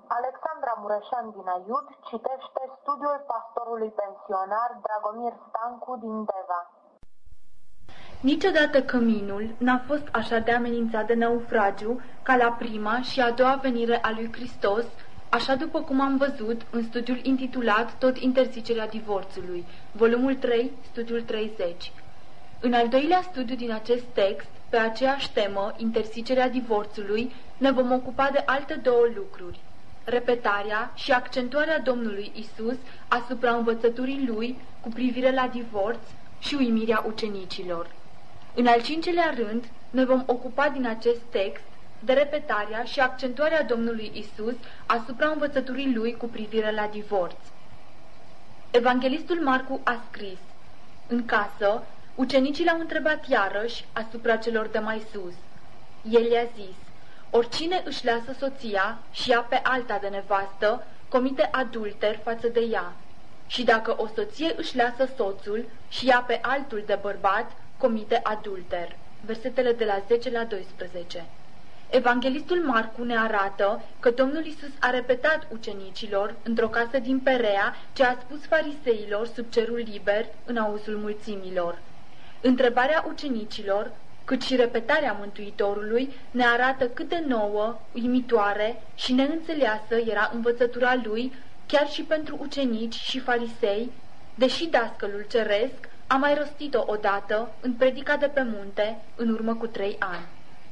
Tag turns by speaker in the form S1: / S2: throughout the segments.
S1: Alexandra Mureșan din Aiud citește studiul pastorului pensionar Dragomir Stancu din Deva.
S2: Niciodată căminul n-a fost așa de amenințat de naufragiu ca la prima și a doua venire a lui Hristos, așa după cum am văzut în studiul intitulat Tot interzicerea divorțului, volumul 3, studiul 30. În al doilea studiu din acest text, pe aceeași temă, interzicerea divorțului, ne vom ocupa de alte două lucruri: repetarea și accentuarea Domnului Isus asupra învățăturii Lui cu privire la divorț și uimirea ucenicilor. În al cincelea rând, ne vom ocupa din acest text de repetarea și accentuarea Domnului Isus asupra învățăturii Lui cu privire la divorț. Evanghelistul Marcu a scris: în casă, ucenicii l-au întrebat iarăși asupra celor de mai sus. El i-a zis: oricine își lasă soția și ia pe alta de nevastă, comite adulter față de ea. Și dacă o soție își lasă soțul și ia pe altul de bărbat, comite adulter. Versetele de la 10 la 12. Evanghelistul Marcu ne arată că Domnul Isus a repetat ucenicilor într-o casă din Perea ce a spus fariseilor sub cerul liber în auzul mulțimilor. Întrebarea ucenicilor, cât și repetarea Mântuitorului, ne arată cât de nouă, uimitoare și neînțeleasă era învățătura lui, chiar și pentru ucenici și farisei, deși dascălul ceresc a mai rostit-o odată în predica de pe munte în urmă cu 3 ani.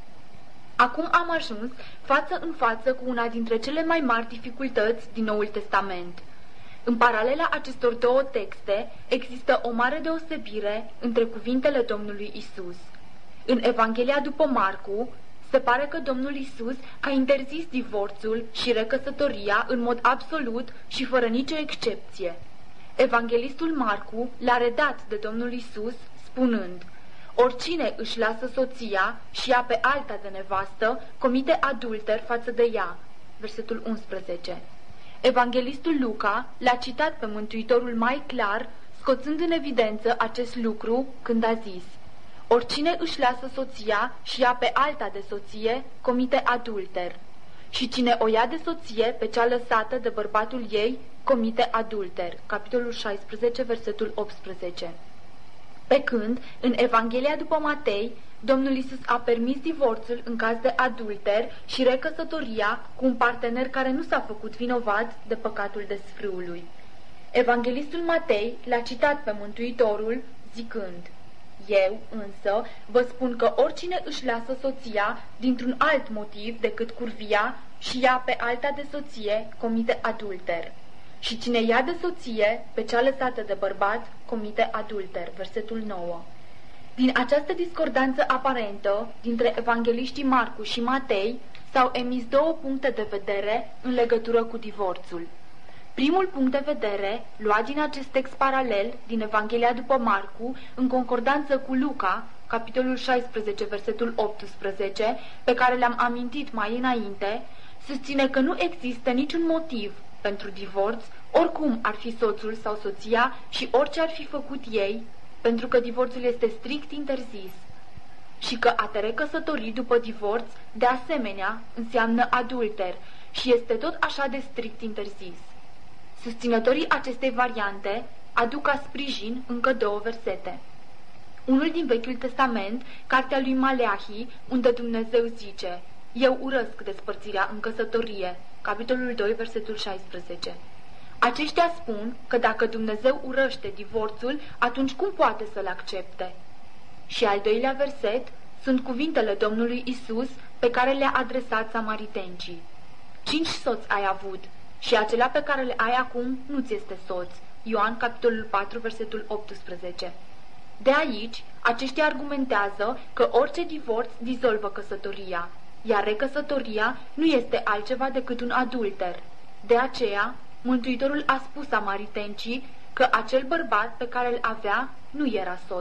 S2: Acum am ajuns față în față cu una dintre cele mai mari dificultăți din Noul Testament. În paralela acestor două texte există o mare deosebire între cuvintele Domnului Isus. În Evanghelia după Marcu, se pare că Domnul Isus a interzis divorțul și recăsătoria în mod absolut și fără nicio excepție. Evanghelistul Marcu l-a redat de Domnul Isus spunând: oricine își lasă soția și ia pe alta de nevastă, comite adulter față de ea. Versetul 11. Evanghelistul Luca l-a citat pe Mântuitorul mai clar, scoțând în evidență acest lucru când a zis: oricine își lasă soția și ia pe alta de soție, comite adulter. Și cine o ia de soție pe cea lăsată de bărbatul ei, comite adulter. Capitolul 16, versetul 18. Pe când, în Evanghelia după Matei, Domnul Isus a permis divorțul în caz de adulter și recăsătoria cu un partener care nu s-a făcut vinovat de păcatul desfrâului. Evanghelistul Matei l-a citat pe Mântuitorul zicând: eu, însă, vă spun că oricine își lasă soția dintr-un alt motiv decât curvia și ia pe alta de soție, comite adulter. Și cine ia de soție pe cea lăsată de bărbat, comite adulter. Versetul 9. Din această discordanță aparentă dintre evangeliștii Marcu și Matei s-au emis două puncte de vedere în legătură cu divorțul. Primul punct de vedere, luat din acest text paralel din Evanghelia după Marcu, în concordanță cu Luca, capitolul 16, versetul 18, pe care le-am amintit mai înainte, susține că nu există niciun motiv pentru divorț, oricum ar fi soțul sau soția și orice ar fi făcut ei, pentru că divorțul este strict interzis. Și că a te recăsători după divorț, de asemenea, înseamnă adulter și este tot așa de strict interzis. Susținătorii acestei variante aduc ca sprijin încă două versete. Unul din Vechiul Testament, cartea lui Maleahi, unde Dumnezeu zice: eu urăsc despărțirea în căsătorie, capitolul 2, versetul 16. Aceștia spun că dacă Dumnezeu urăște divorțul, atunci cum poate să-l accepte? Și al doilea verset sunt cuvintele Domnului Isus pe care le-a adresat samaritencii: 5 soți ai avut și acela pe care le ai acum nu-ți este soț. Ioan, capitolul 4, versetul 18. De aici, aceștia argumentează că orice divorț dizolvă căsătoria, iar recăsătoria nu este altceva decât un adulter. De aceea, Mântuitorul a spus samaritencii că acel bărbat pe care îl avea nu era soț.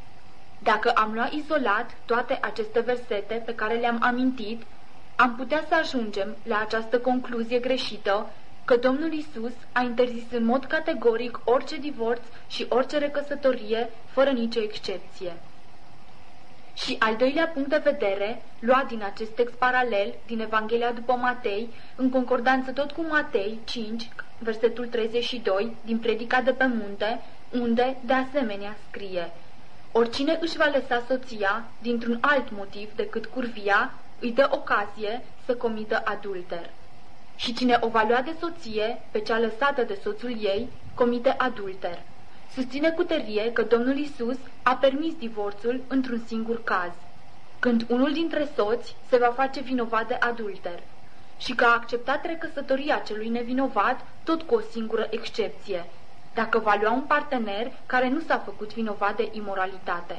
S2: Dacă am luat izolat toate aceste versete pe care le-am amintit, am putea să ajungem la această concluzie greșită că Domnul Isus a interzis în mod categoric orice divorț și orice recăsătorie, fără nicio excepție. Și al doilea punct de vedere, luat din acest text paralel, din Evanghelia după Matei, în concordanță tot cu Matei 5, versetul 32, din Predica de pe munte, unde, de asemenea, scrie: oricine își va lăsa soția, dintr-un alt motiv decât curvia, îi dă ocazie să comită adulter. Și cine o va lua de soție, pe cea lăsată de soțul ei, comite adulter. Susține cu tărie că Domnul Iisus a permis divorțul într-un singur caz, când unul dintre soți se va face vinovat de adulter, și că a acceptat recăsătoria celui nevinovat tot cu o singură excepție, dacă va lua un partener care nu s-a făcut vinovat de imoralitate.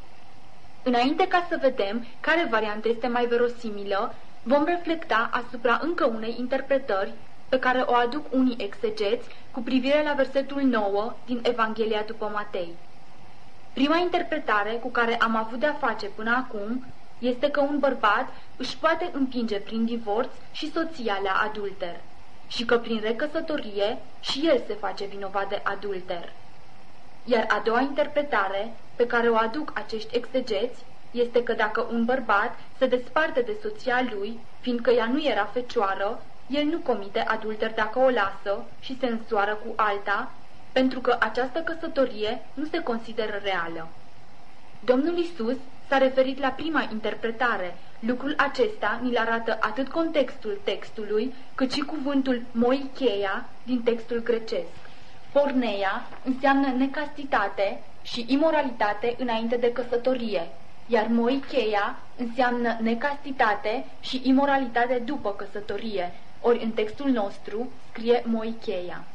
S2: Înainte ca să vedem care variantă este mai verosimilă, vom reflecta asupra încă unei interpretări pe care o aduc unii exegeți cu privire la versetul 9 din Evanghelia după Matei. Prima interpretare cu care am avut de-a face până acum este că un bărbat își poate împinge prin divorț și soția la adulter și că prin recăsătorie și el se face vinovat de adulter. Iar a doua interpretare pe care o aduc acești exegeți este că dacă un bărbat se desparte de soția lui, fiindcă ea nu era fecioară, el nu comite adulter dacă o lasă și se însoară cu alta, pentru că această căsătorie nu se consideră reală. Domnul Iisus s-a referit la prima interpretare. Lucrul acesta ni-l arată atât contextul textului, cât și cuvântul moicheia din textul grecesc. Porneia înseamnă necastitate și imoralitate înainte de căsătorie, iar moicheia înseamnă necastitate și imoralitate după căsătorie, ori în textul nostru scrie moicheia.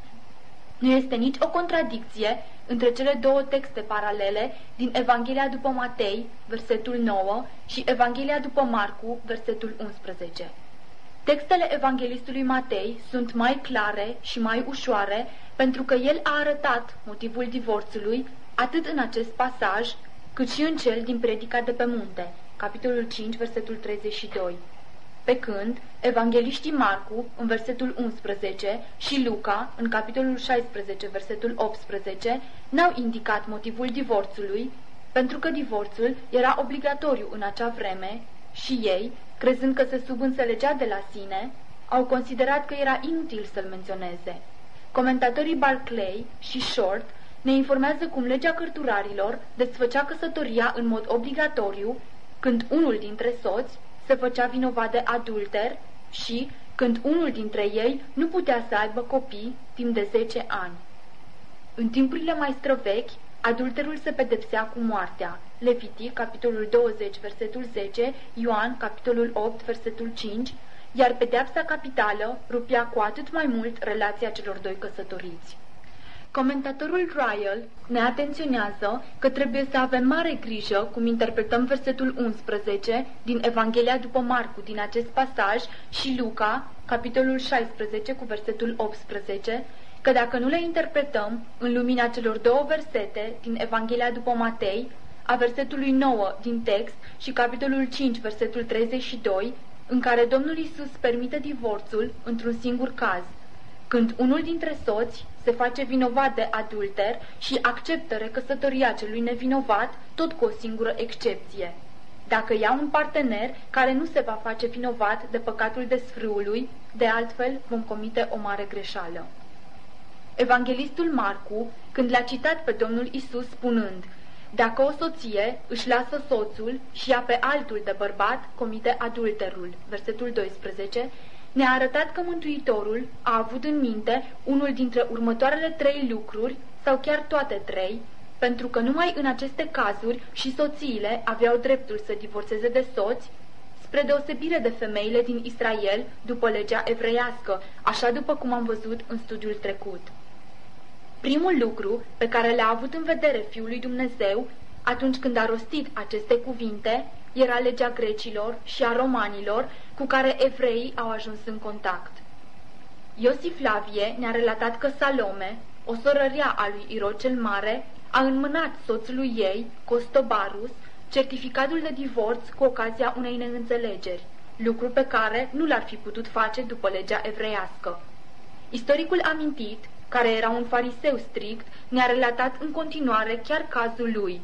S2: Nu este nici o contradicție între cele două texte paralele din Evanghelia după Matei, versetul 9, și Evanghelia după Marcu, versetul 11. Textele evanghelistului Matei sunt mai clare și mai ușoare pentru că el a arătat motivul divorțului atât în acest pasaj cât și în cel din Predica de pe munte, capitolul 5, versetul 32. Pe când evangheliștii Marcu, în versetul 11, și Luca, în capitolul 16, versetul 18, n-au indicat motivul divorțului, pentru că divorțul era obligatoriu în acea vreme și ei, crezând că se subînțelegea de la sine, au considerat că era inutil să-l menționeze. Comentatorii Barclay și Short ne informează cum legea cărturarilor desfăcea căsătoria în mod obligatoriu când unul dintre soți se făcea vinovat de adulter și când unul dintre ei nu putea să aibă copii timp de 10 ani. În timpurile mai străvechi, adulterul se pedepsea cu moartea. Levitic, capitolul 20, versetul 10, Ioan, capitolul 8, versetul 5, iar pedeapsa capitală rupea cu atât mai mult relația celor doi căsătoriți. Comentatorul Ryle ne atenționează că trebuie să avem mare grijă cum interpretăm versetul 11 din Evanghelia după Marcu din acest pasaj și Luca, capitolul 16 cu versetul 18, că dacă nu le interpretăm în lumina celor două versete din Evanghelia după Matei, a versetului 9 din text și capitolul 5, versetul 32, în care Domnul Iisus permite divorțul într-un singur caz, când unul dintre soți se face vinovat de adulter și acceptă recăsătoria celui nevinovat, tot cu o singură excepție: dacă ia un partener care nu se va face vinovat de păcatul desfrâului, de altfel vom comite o mare greșeală. Evanghelistul Marcu, când l-a citat pe Domnul Iisus spunând: dacă o soție își lasă soțul și ia pe altul de bărbat, comite adulterul, versetul 12, ne-a arătat că Mântuitorul a avut în minte unul dintre următoarele 3 lucruri, sau chiar toate 3, pentru că numai în aceste cazuri și soțiile aveau dreptul să divorțeze de soți, spre deosebire de femeile din Israel după legea evreiască, așa după cum am văzut în studiul trecut. Primul lucru pe care l-a avut în vedere Fiul lui Dumnezeu atunci când a rostit aceste cuvinte era legea grecilor și a romanilor cu care evreii au ajuns în contact. Iosif Flavie ne-a relatat că Salome, o sorărea a lui Irod cel Mare, a înmânat soțului ei, Costobarus, certificatul de divorț cu ocazia unei neînțelegeri, lucru pe care nu l-ar fi putut face după legea evreiască. Istoricul amintit, care era un fariseu strict, ne-a relatat în continuare chiar cazul lui.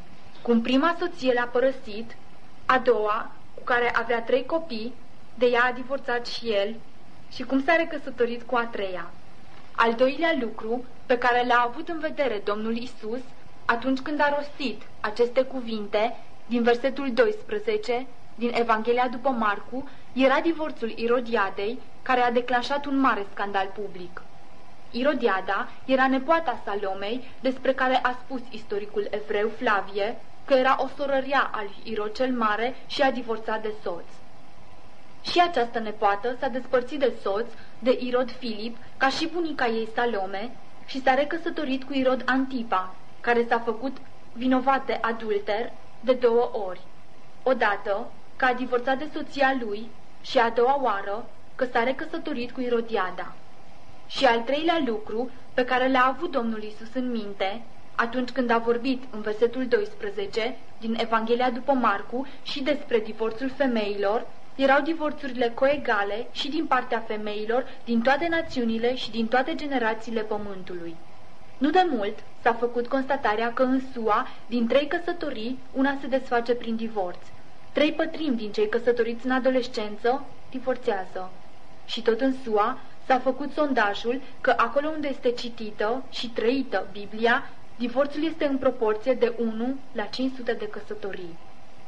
S2: Cum prima soție l-a părăsit, a doua, cu care avea 3 copii, de ea a divorțat și el, și cum s-a recăsătorit cu a treia. Al doilea lucru pe care l-a avut în vedere Domnul Isus atunci când a rostit aceste cuvinte din versetul 12 din Evanghelia după Marcu era divorțul Irodiadei, care a declanșat un mare scandal public. Irodiada era nepoata Salomei, despre care a spus istoricul evreu Flavie că era o sorăria al lui Irod cel Mare și a divorțat de soț. Și această nepoată s-a despărțit de soț, de Irod Filip, ca și bunica ei Salome, și s-a recăsătorit cu Irod Antipa, care s-a făcut vinovat de adulter de 2 ori. Odată că a divorțat de soția lui și a doua oară că s-a recăsătorit cu Irodiada. Și al treilea lucru pe care l-a avut Domnul Isus în minte atunci când a vorbit în versetul 12 din Evanghelia după Marcu și despre divorțul femeilor, erau divorțurile coegale și din partea femeilor din toate națiunile și din toate generațiile pământului. Nu de mult s-a făcut constatarea că în SUA, din 3 căsătorii, una se desface prin divorț. 3/4 din cei căsătoriți în adolescență divorțează. Și tot în SUA s-a făcut sondajul că acolo unde este citită și trăită Biblia, divorțul este în proporție de 1 la 500 de căsătorii.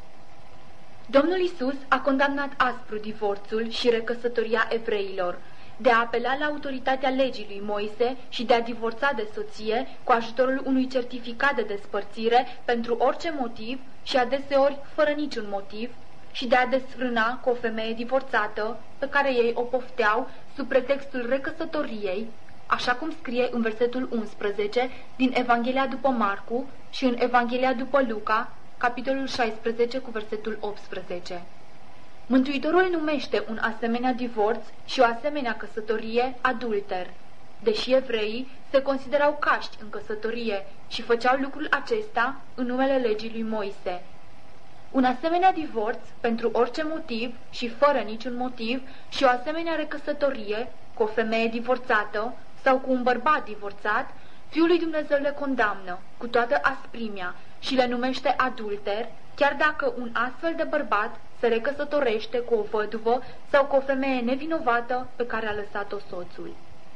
S2: Domnul Isus a condamnat aspru divorțul și recăsătoria evreilor, de a apela la autoritatea legii lui Moise și de a divorța de soție cu ajutorul unui certificat de despărțire pentru orice motiv și adeseori fără niciun motiv, și de a desfrâna cu o femeie divorțată pe care ei o pofteau sub pretextul recăsătoriei, așa cum scrie în versetul 11 din Evanghelia după Marcu și în Evanghelia după Luca, capitolul 16 cu versetul 18. Mântuitorul numește un asemenea divorț și o asemenea căsătorie adulter, deși evreii se considerau caști în căsătorie și făceau lucrul acesta în numele legii lui Moise. Un asemenea divorț pentru orice motiv și fără niciun motiv și o asemenea recăsătorie cu o femeie divorțată sau cu un bărbat divorțat, Fiul lui Dumnezeu le condamnă cu toată asprimea și le numește adulter, chiar dacă un astfel de bărbat se recăsătorește cu o văduvă sau cu o femeie nevinovată pe care a lăsat-o soțul.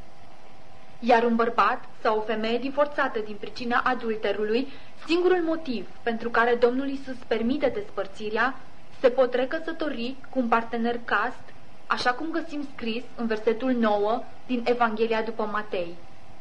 S2: Iar un bărbat sau o femeie divorțată din pricina adulterului, singurul motiv pentru care Domnul Isus permite despărțirea, se pot recăsători cu un partener cast, așa cum găsim scris în versetul 9 din Evanghelia după Matei.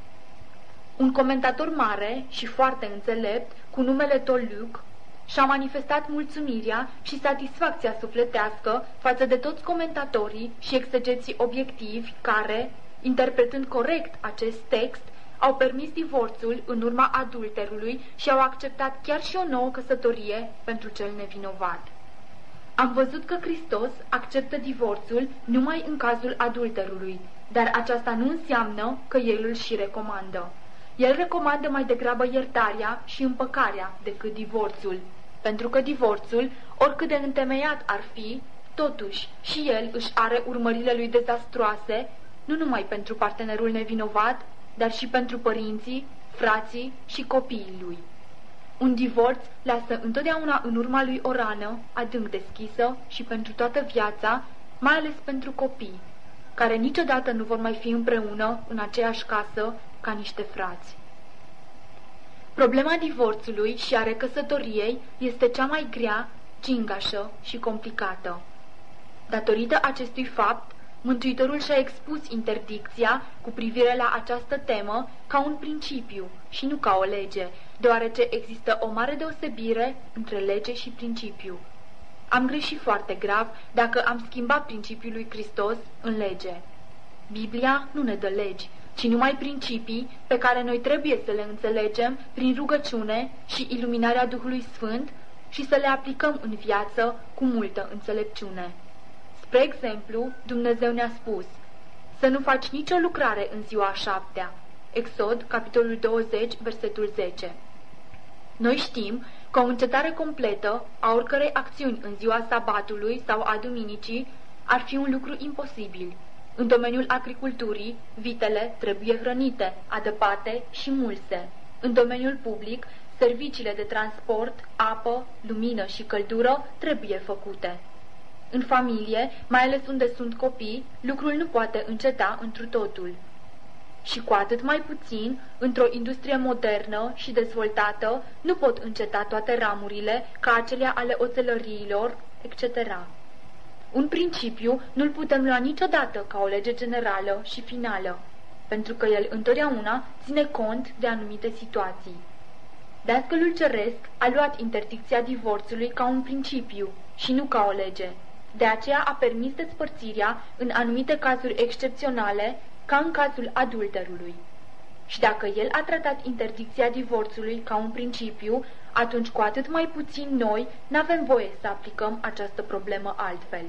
S2: Un comentator mare și foarte înțelept, cu numele Toluc, și-a manifestat mulțumirea și satisfacția sufletească față de toți comentatorii și exegeții obiectivi care, interpretând corect acest text, au permis divorțul în urma adulterului și au acceptat chiar și o nouă căsătorie pentru cel nevinovat. Am văzut că Hristos acceptă divorțul numai în cazul adulterului, dar aceasta nu înseamnă că El îl și recomandă. El recomandă mai degrabă iertarea și împăcarea decât divorțul, pentru că divorțul, oricât de întemeiat ar fi, totuși și el își are urmările lui dezastroase, nu numai pentru partenerul nevinovat, dar și pentru părinții, frații și copiii lui. Un divorț lasă întotdeauna în urma lui o rană adânc deschisă și pentru toată viața, mai ales pentru copii, care niciodată nu vor mai fi împreună în aceeași casă ca niște frați. Problema divorțului și a recăsătoriei este cea mai grea, gingașă și complicată. Datorită acestui fapt, Mântuitorul și-a expus interdicția cu privire la această temă ca un principiu și nu ca o lege, deoarece există o mare deosebire între lege și principiu. Am greșit foarte grav dacă am schimbat principiul lui Hristos în lege. Biblia nu ne dă legi, ci numai principii pe care noi trebuie să le înțelegem prin rugăciune și iluminarea Duhului Sfânt și să le aplicăm în viață cu multă înțelepciune. Spre exemplu, Dumnezeu ne-a spus să nu faci nicio lucrare în ziua a 7-a. Exod, capitolul 20, versetul 10. Noi știm că o încetare completă a oricărei acțiuni în ziua sabatului sau a duminicii ar fi un lucru imposibil. În domeniul agriculturii, vitele trebuie hrănite, adăpate și mulse. În domeniul public, serviciile de transport, apă, lumină și căldură trebuie făcute. În familie, mai ales unde sunt copii, lucrul nu poate înceta întru totul. Și cu atât mai puțin, într-o industrie modernă și dezvoltată, nu pot înceta toate ramurile, ca acelea ale oțelăriilor, etc. Un principiu nu-l putem lua niciodată ca o lege generală și finală, pentru că el întotdeauna ține cont de anumite situații. Dascălul ceresc a luat interdicția divorțului ca un principiu și nu ca o lege. De aceea a permis despărțirea în anumite cazuri excepționale, ca în cazul adulterului. Și dacă el a tratat interdicția divorțului ca un principiu, atunci cu atât mai puțin noi n-avem voie să aplicăm această problemă altfel.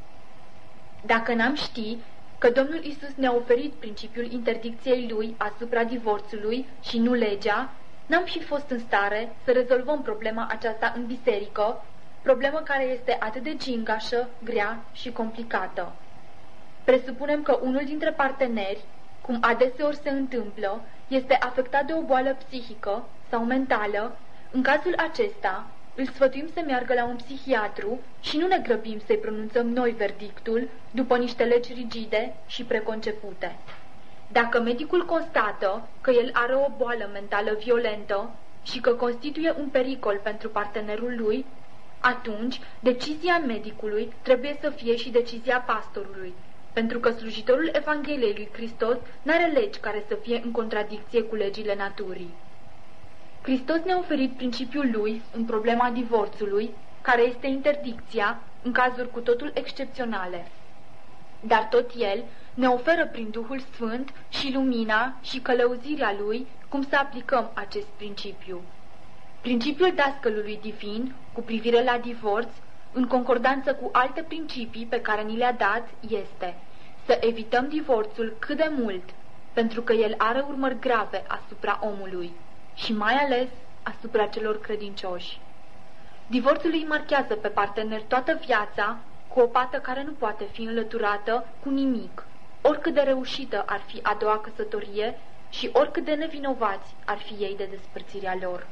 S2: Dacă n-am ști că Domnul Iisus ne-a oferit principiul interdicției Lui asupra divorțului și nu legea, n-am fi fost în stare să rezolvăm problema aceasta în biserică, problemă care este atât de gingașă, grea și complicată. Presupunem că unul dintre parteneri, cum adeseori se întâmplă, este afectat de o boală psihică sau mentală. În cazul acesta, îl sfătuim să meargă la un psihiatru și nu ne grăbim să-i pronunțăm noi verdictul după niște legi rigide și preconcepute. Dacă medicul constată că el are o boală mentală violentă și că constituie un pericol pentru partenerul lui, atunci decizia medicului trebuie să fie și decizia pastorului, pentru că slujitorul Evangheliei lui Hristos n-are legi care să fie în contradicție cu legile naturii. Hristos ne-a oferit principiul lui în problema divorțului, care este interdicția în cazuri cu totul excepționale. Dar tot el ne oferă prin Duhul Sfânt și lumina și călăuzirea lui cum să aplicăm acest principiu. Principiul dascălului divin cu privire la divorț, în concordanță cu alte principii pe care ni le-a dat, este să evităm divorțul cât de mult, pentru că el are urmări grave asupra omului și mai ales asupra celor credincioși. Divorțul îi marchează pe partener toată viața cu o pată care nu poate fi înlăturată cu nimic, oricât de reușită ar fi a doua căsătorie și oricât de nevinovați ar fi ei de despărțirea lor.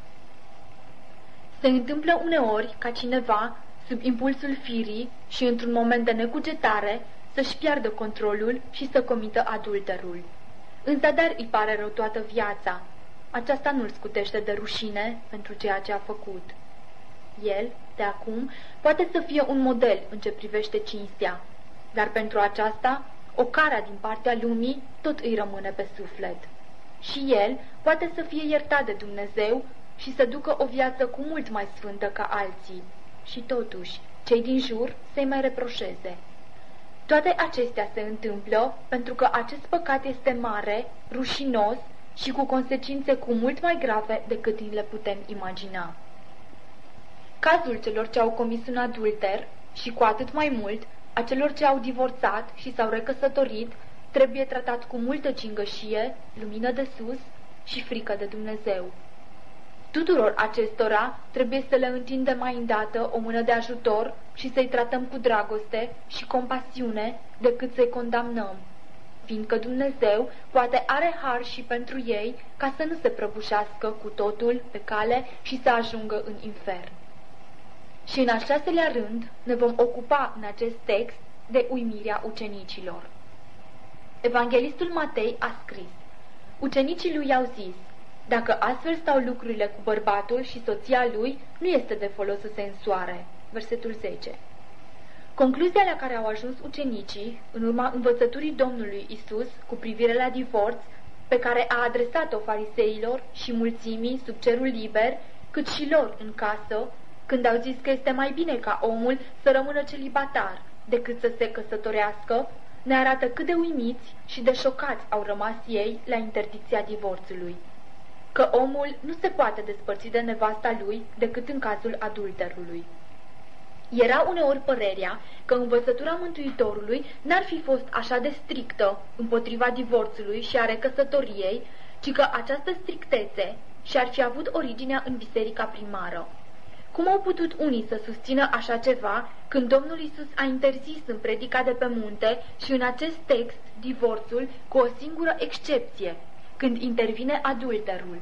S2: Se întâmplă uneori ca cineva, sub impulsul firii și într-un moment de necugetare, să-și piardă controlul și să comită adulterul. În zadar îi pare rău toată viața. Aceasta nu-l scutește de rușine pentru ceea ce a făcut. El, de acum, poate să fie un model în ce privește cinstea, dar pentru aceasta, o cara din partea lumii tot îi rămâne pe suflet. Și el poate să fie iertat de Dumnezeu și să ducă o viață cu mult mai sfântă ca alții. Și totuși, cei din jur să-i mai reproșeze. Toate acestea se întâmplă pentru că acest păcat este mare, rușinos și cu consecințe cu mult mai grave decât ni le putem imagina. Cazul celor ce au comis un adulter și cu atât mai mult a celor ce au divorțat și s-au recăsătorit trebuie tratat cu multă cingășie, lumină de sus și frică de Dumnezeu. Tuturor acestora trebuie să le întindem mai îndată o mână de ajutor și să-i tratăm cu dragoste și compasiune decât să-i condamnăm, fiindcă Dumnezeu poate are har și pentru ei ca să nu se prăbușească cu totul pe cale și să ajungă în infern. Și în al 6-lea rând ne vom ocupa în acest text de uimirea ucenicilor. Evanghelistul Matei a scris: ucenicii lui i-au zis: dacă astfel stau lucrurile cu bărbatul și soția lui, nu este de folos să se însoare. Versetul 10. Concluzia la care au ajuns ucenicii, în urma învățăturii Domnului Isus cu privire la divorț, pe care a adresat-o fariseilor și mulțimii sub cerul liber, cât și lor în casă, când au zis că este mai bine ca omul să rămână celibatar decât să se căsătorească, ne arată cât de uimiți și de șocați au rămas ei la interdicția divorțului. Că omul nu se poate despărți de nevasta lui decât în cazul adulterului. Era uneori părerea că învățătura Mântuitorului n-ar fi fost așa de strictă împotriva divorțului și a recăsătoriei, ci că această strictețe și-ar fi avut originea în biserica primară. Cum au putut unii să susțină așa ceva când Domnul Isus a interzis în predica de pe munte și în acest text divorțul cu o singură excepție, când intervine adulterul?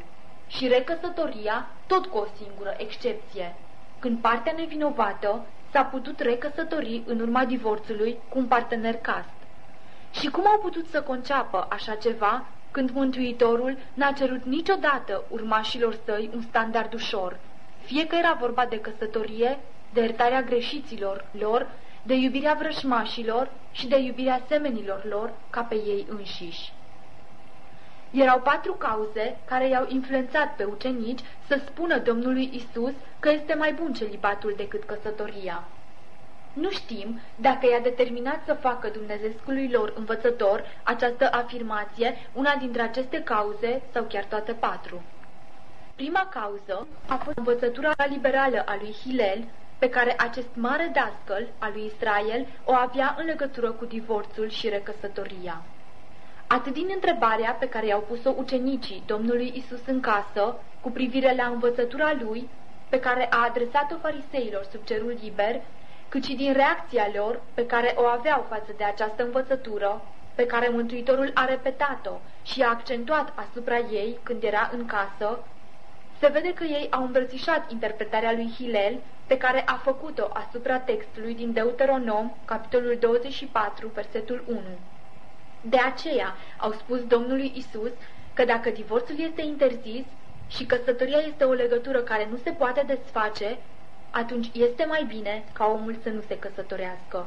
S2: și recăsătoria tot cu o singură excepție, când partea nevinovată s-a putut recăsători în urma divorțului cu un partener cast. Și cum au putut să conceapă așa ceva când Mântuitorul n-a cerut niciodată urmașilor săi un standard ușor, fie că era vorba de căsătorie, de iertarea greșiților lor, de iubirea vrășmașilor și de iubirea semenilor lor ca pe ei înșiși. Erau 4 cauze care i-au influențat pe ucenici să spună Domnului Isus că este mai bun celibatul decât căsătoria. Nu știm dacă i-a determinat să facă dumnezeescului lor învățător această afirmație, una dintre aceste cauze sau chiar toate 4. Prima cauză a fost învățătura liberală a lui Hilel, pe care acest mare dascăl al lui Israel o avea în legătură cu divorțul și recăsătoria. Atât din întrebarea pe care i-au pus-o ucenicii Domnului Isus în casă cu privire la învățătura lui, pe care a adresat-o fariseilor sub cerul liber, cât și din reacția lor pe care o aveau față de această învățătură, pe care Mântuitorul a repetat-o și a accentuat asupra ei când era în casă, se vede că ei au îmbrățișat interpretarea lui Hilel, pe care a făcut-o asupra textului din Deuteronom, capitolul 24, versetul 1. De aceea au spus Domnului Isus că dacă divorțul este interzis și căsătoria este o legătură care nu se poate desface, atunci este mai bine ca omul să nu se căsătorească.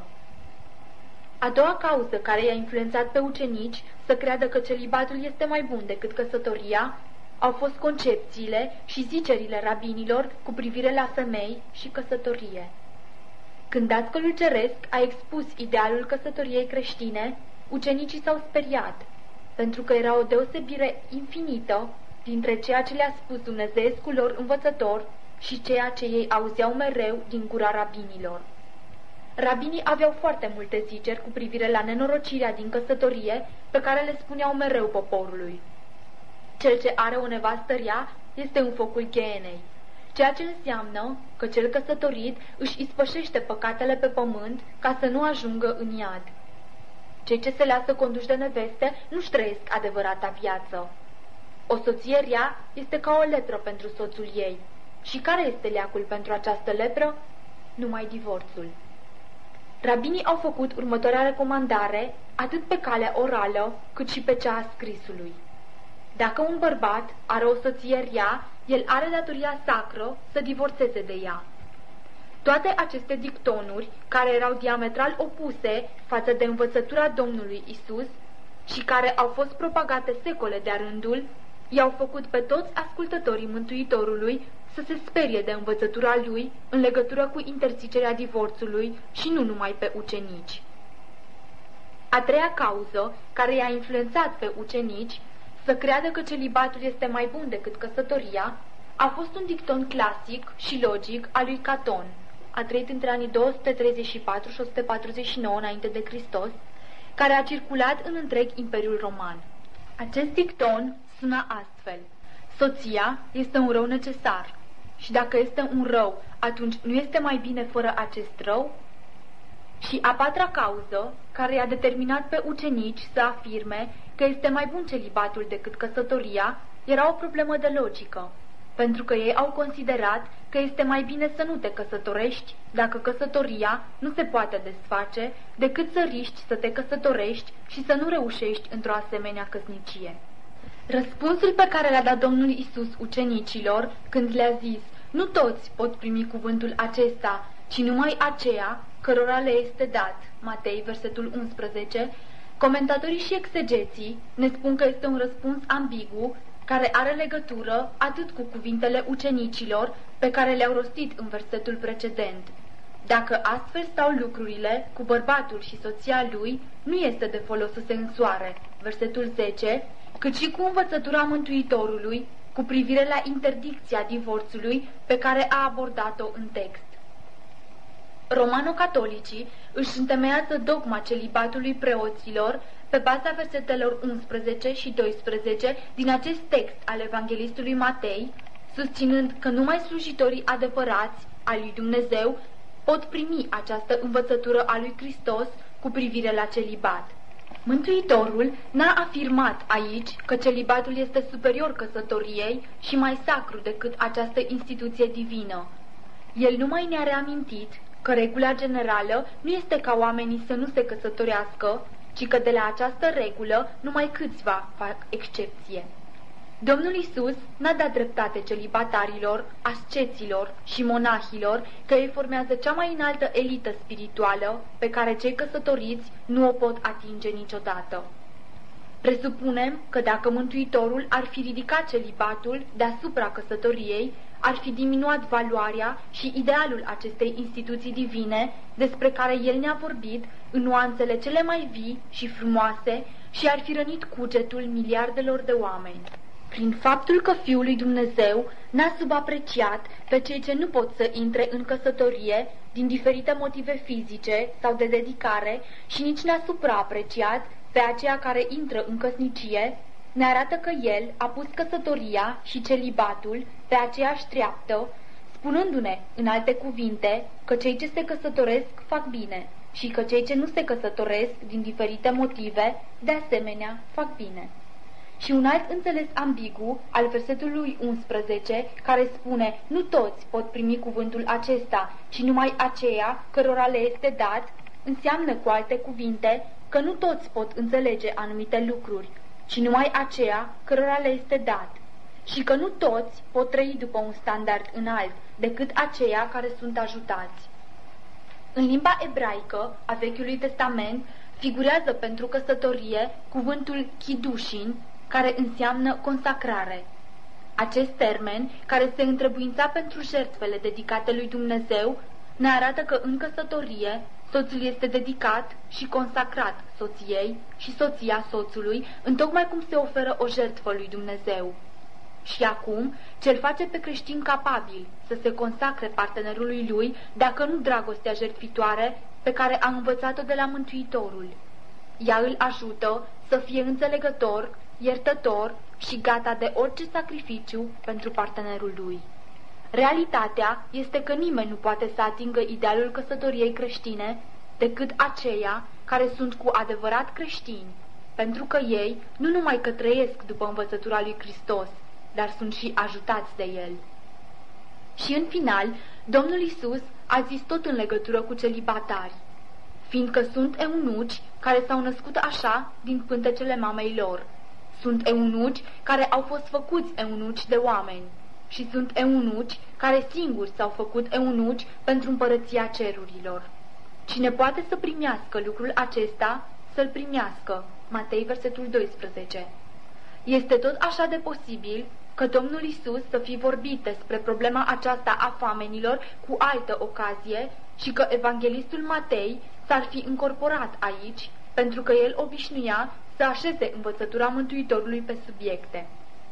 S2: A doua cauză care i-a influențat pe ucenici să creadă că celibatul este mai bun decât căsătoria au fost concepțiile și zicerile rabinilor cu privire la femei și căsătorie. Când dascălul ceresc a expus idealul căsătoriei creștine, ucenicii s-au speriat, pentru că era o deosebire infinită dintre ceea ce le-a spus dumnezeescul lor învățător și ceea ce ei auzeau mereu din gura rabinilor. Rabinii aveau foarte multe ziceri cu privire la nenorocirea din căsătorie pe care le spuneau mereu poporului. Cel ce are o nevastă rea este în focul ghenei, ceea ce înseamnă că cel căsătorit își ispășește păcatele pe pământ ca să nu ajungă în iad. Cei ce se lasă conduși de neveste nu-și trăiesc adevărata viață. O soție rea este ca o lepră pentru soțul ei. Și care este leacul pentru această lepră? Numai divorțul. Rabinii au făcut următoarea recomandare, atât pe calea orală, cât și pe cea a scrisului. Dacă un bărbat are o soție rea, el are datoria sacră să divorțeze de ea. Toate aceste dictonuri, care erau diametral opuse față de învățătura Domnului Isus și care au fost propagate secole de-a rândul, i-au făcut pe toți ascultătorii Mântuitorului să se sperie de învățătura lui în legătură cu interzicerea divorțului și nu numai pe ucenici. A treia cauză, care i-a influențat pe ucenici să creadă că celibatul este mai bun decât căsătoria, a fost un dicton clasic și logic al lui Caton, a trăit între anii 234 și 149 înainte de Hristos, care a circulat în întreg Imperiul Roman. Acest dicton sună astfel: soția este un rău necesar și dacă este un rău, atunci nu este mai bine fără acest rău? Și a patra cauză, care i-a determinat pe ucenici să afirme că este mai bun celibatul decât căsătoria, era o problemă de logică, pentru că ei au considerat că este mai bine să nu te căsătorești dacă căsătoria nu se poate desface, decât să riști să te căsătorești și să nu reușești într-o asemenea căsnicie. Răspunsul pe care l-a dat Domnul Isus ucenicilor când le-a zis: nu toți pot primi cuvântul acesta, ci numai aceia cărora le este dat, Matei, versetul 11, comentatorii și exegeții ne spun că este un răspuns ambigu, care are legătură atât cu cuvintele ucenicilor pe care le-au rostit în versetul precedent. Dacă astfel stau lucrurile cu bărbatul și soția lui, nu este de folos să se însoare, versetul 10, cât și cu învățătura Mântuitorului cu privire la interdicția divorțului pe care a abordat-o în text. Romano-catolicii își întemeiază dogma celibatului preoților pe baza versetelor 11 și 12 din acest text al evanghelistului Matei, susținând că numai slujitorii adevărați ai lui Dumnezeu pot primi această învățătură a lui Hristos cu privire la celibat. Mântuitorul n-a afirmat aici că celibatul este superior căsătoriei și mai sacru decât această instituție divină. El numai ne-a reamintit că regula generală nu este ca oamenii să nu se căsătorească, ci că de la această regulă numai câțiva fac excepție. Domnul Iisus n-a dat dreptate celibatarilor, asceților și monahilor că ei formează cea mai înaltă elită spirituală pe care cei căsătoriți nu o pot atinge niciodată. Presupunem că dacă Mântuitorul ar fi ridicat celibatul deasupra căsătoriei, ar fi diminuat valoarea și idealul acestei instituții divine despre care el ne-a vorbit în nuanțele cele mai vii și frumoase și ar fi rănit cugetul miliardelor de oameni. Prin faptul că Fiul lui Dumnezeu n-a subapreciat pe cei ce nu pot să intre în căsătorie din diferite motive fizice sau de dedicare și nici n-a supraapreciat pe aceia care intră în căsnicie, ne arată că el a pus căsătoria și celibatul pe aceeași treaptă, spunându-ne, în alte cuvinte, că cei ce se căsătoresc fac bine și că cei ce nu se căsătoresc din diferite motive, de asemenea, fac bine. Și un alt înțeles ambigu al versetului 11, care spune, nu toți pot primi cuvântul acesta, ci numai aceia cărora le este dat, înseamnă cu alte cuvinte că nu toți pot înțelege anumite lucruri, ci numai aceea cărora le este dat, și că nu toți pot trăi după un standard înalt, decât aceia care sunt ajutați. În limba ebraică a Vechiului Testament figurează pentru căsătorie cuvântul chidușin, care înseamnă consacrare. Acest termen, care se întrebuința pentru jertfele dedicate lui Dumnezeu, ne arată că în căsătorie soțul este dedicat și consacrat soției și soția soțului, întocmai cum se oferă o jertfă lui Dumnezeu. Și acum, ce-l face pe creștin capabil să se consacre partenerului lui, dacă nu dragostea jertfitoare pe care a învățat-o de la Mântuitorul. Ea îl ajută să fie înțelegător, iertător și gata de orice sacrificiu pentru partenerul lui. Realitatea este că nimeni nu poate să atingă idealul căsătoriei creștine decât aceia care sunt cu adevărat creștini, pentru că ei nu numai că trăiesc după învățătura lui Hristos, dar sunt și ajutați de el. Și în final, Domnul Iisus a zis tot în legătură cu celibatari, fiindcă sunt eunuci care s-au născut așa din pântecele mamei lor. Sunt eunuci care au fost făcuți eunuci de oameni și sunt eunuci care singuri s-au făcut eunuci pentru împărăția cerurilor. Cine poate să primească lucrul acesta, să-l primească. Matei, versetul 12. Este tot așa de posibil că Domnul Iisus să fi vorbit despre problema aceasta a famenilor cu altă ocazie și că evanghelistul Matei s-ar fi încorporat aici, pentru că el obișnuia să așeze învățătura Mântuitorului pe subiecte.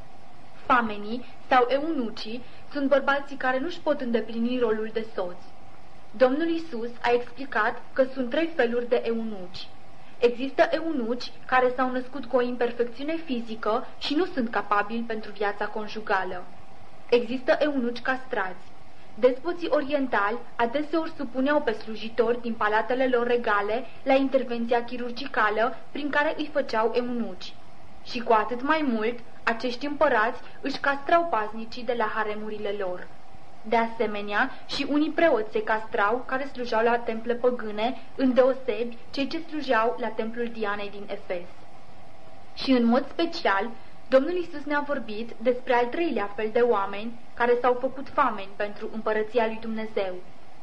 S2: Famenii sau eunucii sunt bărbații care nu-și pot îndeplini rolul de soți. Domnul Iisus a explicat că sunt 3 feluri de eunuci. Există eunuci care s-au născut cu o imperfecțiune fizică și nu sunt capabili pentru viața conjugală. Există eunuci castrați. Despoții orientali adeseori supuneau pe slujitori din palatele lor regale la intervenția chirurgicală prin care îi făceau eunuci. Și cu atât mai mult, acești împărați își castrau paznicii de la haremurile lor. De asemenea, și unii preoți se castrau care slujeau la temple păgâne, îndeosebi cei ce slujeau la templul Dianei din Efes. Și în mod special, Domnul Iisus ne-a vorbit despre al 3-lea fel de oameni care s-au făcut fameni pentru împărăția lui Dumnezeu.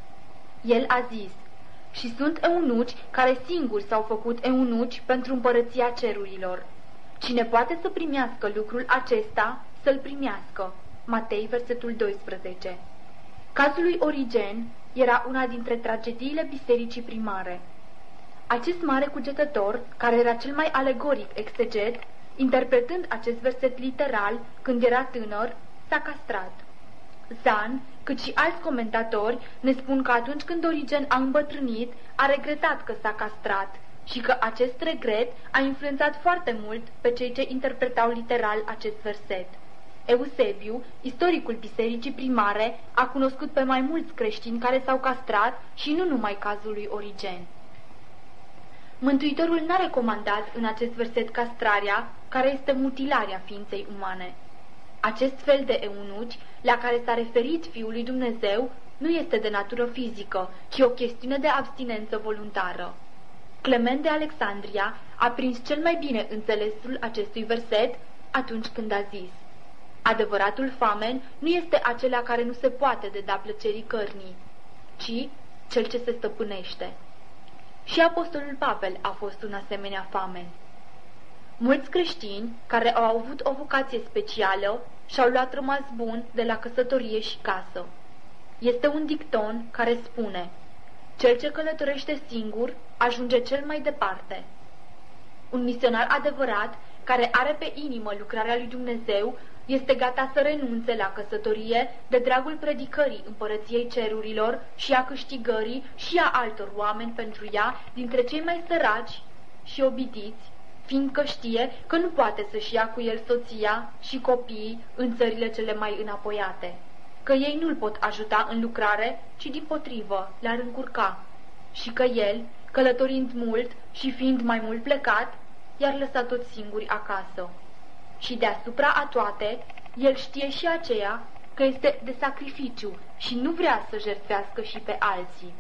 S2: El a zis, și sunt eunuci care singuri s-au făcut eunuci pentru împărăția cerurilor. Cine poate să primească lucrul acesta, să-l primească. Matei, versetul 12. Cazul lui Origen era una dintre tragediile bisericii primare. Acest mare cugetător, care era cel mai alegoric exeget, interpretând acest verset literal când era tânăr, s-a castrat. Zan, cât și alți comentatori, ne spun că atunci când Origen a îmbătrânit, a regretat că s-a castrat și că acest regret a influențat foarte mult pe cei ce interpretau literal acest verset. Eusebiu, istoricul bisericii primare, a cunoscut pe mai mulți creștini care s-au castrat și nu numai cazul lui Origen. Mântuitorul n-a recomandat în acest verset castrarea, care este mutilarea ființei umane. Acest fel de eunuci, la care s-a referit Fiul lui Dumnezeu, nu este de natură fizică, ci o chestiune de abstinență voluntară. Clement de Alexandria a prins cel mai bine înțelesul acestui verset atunci când a zis: adevăratul famen nu este acela care nu se poate de da plăcerii cărnii, ci cel ce se stăpânește. Și apostolul Pavel a fost un asemenea famen. Mulți creștini care au avut o vocație specială și-au luat rămas bun de la căsătorie și casă. Este un dicton care spune: cel ce călătorește singur ajunge cel mai departe. Un misionar adevărat, care are pe inimă lucrarea lui Dumnezeu, este gata să renunțe la căsătorie de dragul predicării împărăției cerurilor și a câștigării și a altor oameni pentru ea dintre cei mai săraci și obidiți, fiindcă știe că nu poate să-și ia cu el soția și copiii în țările cele mai înapoiate, că ei nu-l pot ajuta în lucrare, ci dimpotrivă l-ar încurca, și că el, călătorind mult și fiind mai mult plecat, i-ar lăsa toți singuri acasă. Și deasupra a toate, el știe și aceea că este de sacrificiu și nu vrea să jertfească și pe alții.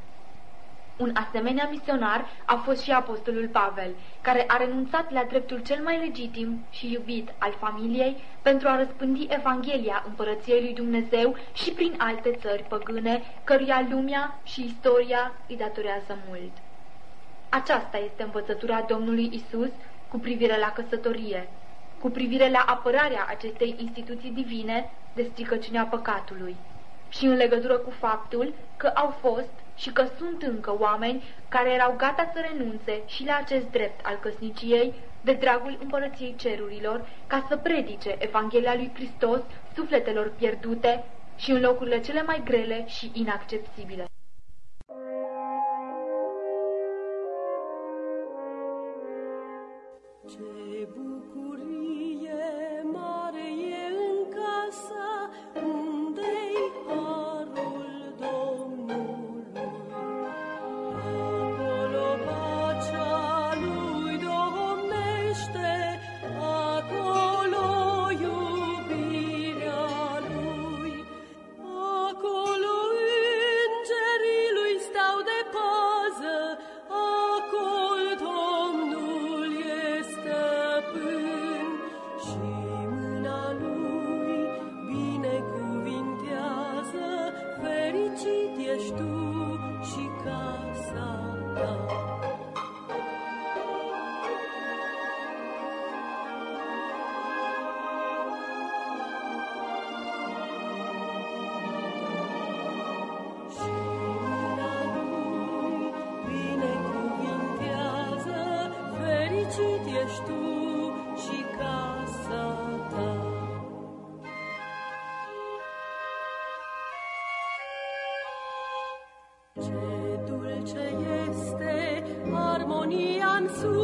S2: Un asemenea misionar a fost și apostolul Pavel, care a renunțat la dreptul cel mai legitim și iubit al familiei pentru a răspândi Evanghelia împărăției lui Dumnezeu și prin alte țări păgâne, căruia lumea și istoria îi datorează mult. Aceasta este învățătura Domnului Isus cu privire la căsătorie, cu privire la apărarea acestei instituții divine de stricăciunea păcatului și în legătură cu faptul că au fost și că sunt încă oameni care erau gata să renunțe și la acest drept al căsniciei de dragul împărăției cerurilor, ca să predice Evanghelia lui Hristos sufletelor pierdute și în locurile cele mai grele și inaccesibile.
S3: Ce bucurie mare e în casa unde-i harul Domnului. Acolo pacea lui domnește, acolo iubirea lui, acolo îngerii lui stau de pază, acolo Domnul e stăpân și mâna lui binecuvintează. Fericit ești tu și casa ta. Și mâna lui binecuvintează. Fericit ești tu și casa ta. Ce dulce este armonia în